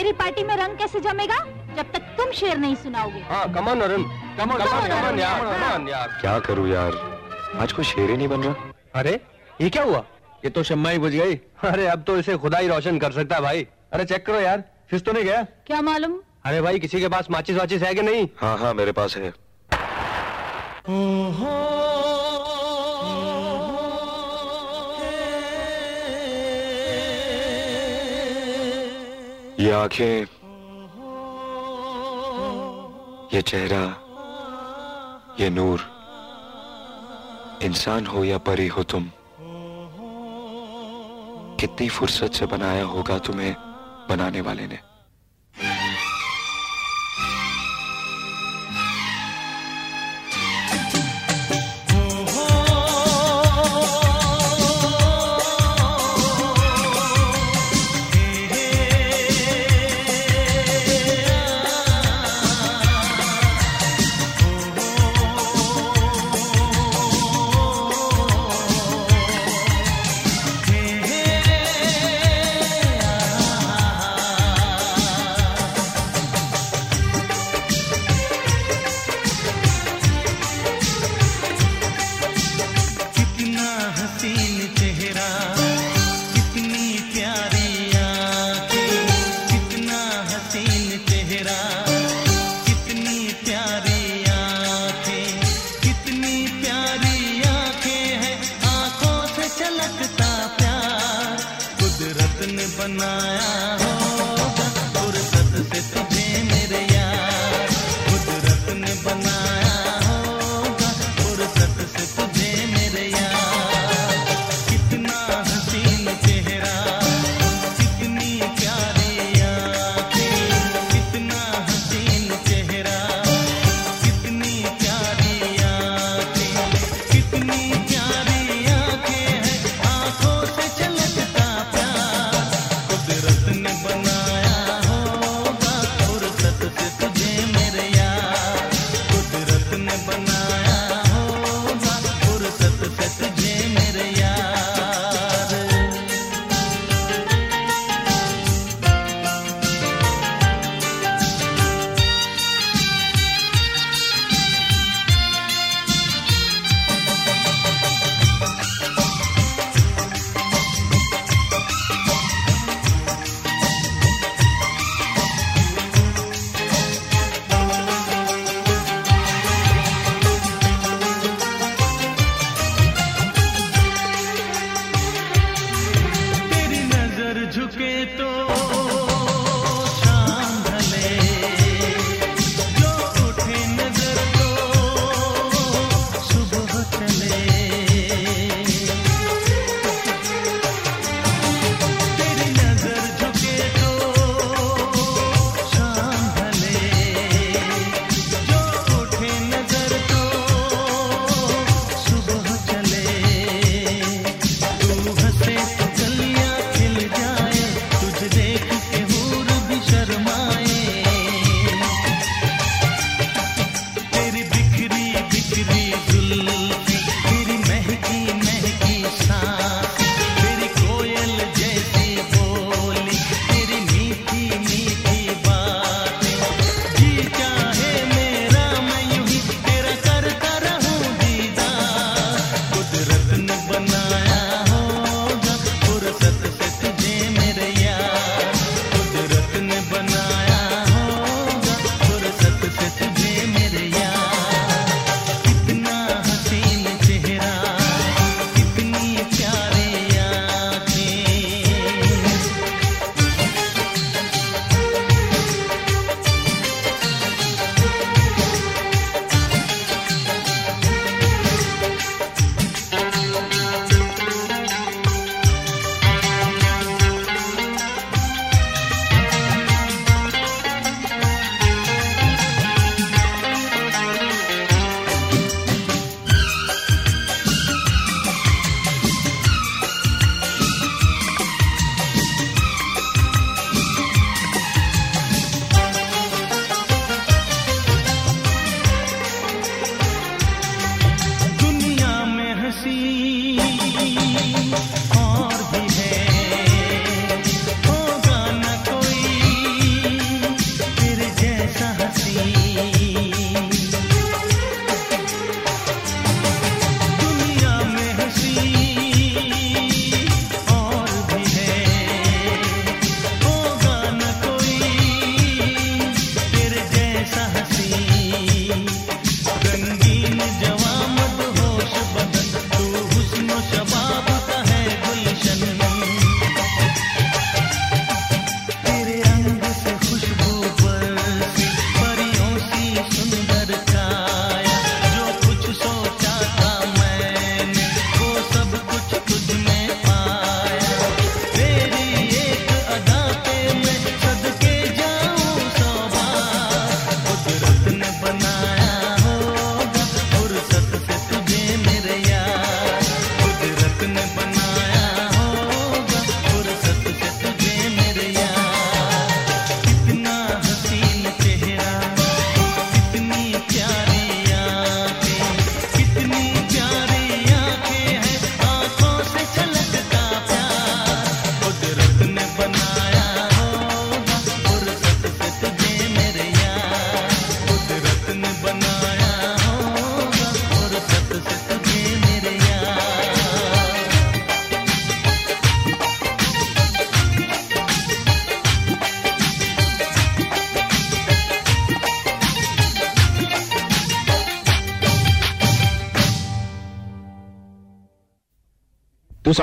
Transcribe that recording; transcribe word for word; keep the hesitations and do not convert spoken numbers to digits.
मेरी पार्टी में रंग कैसे जमेगा जब तक तुम शेर नहीं सुनाओगे। हाँ, कमान अरुण, कमान कमान कमान यार, कमान यार। क्या करूँ यार, आज कोई शेर ही नहीं बन रहा। अरे ये क्या हुआ? ये तो शम्मा ही बुझ गई। अरे अब तो इसे खुदा ही रोशन कर सकता है भाई। अरे चेक करो यार, फिस तो नहीं गया? क्या मालूम? अरे भाई किसी के पास माचिस वाचिस है कि नहीं? हाँ हाँ मेरे पास है। ये आंखें, ये चेहरा, ये नूर, इंसान हो या परी हो तुम, कितनी फुर्सत से बनाया होगा तुम्हें बनाने वाले ने। बिखरी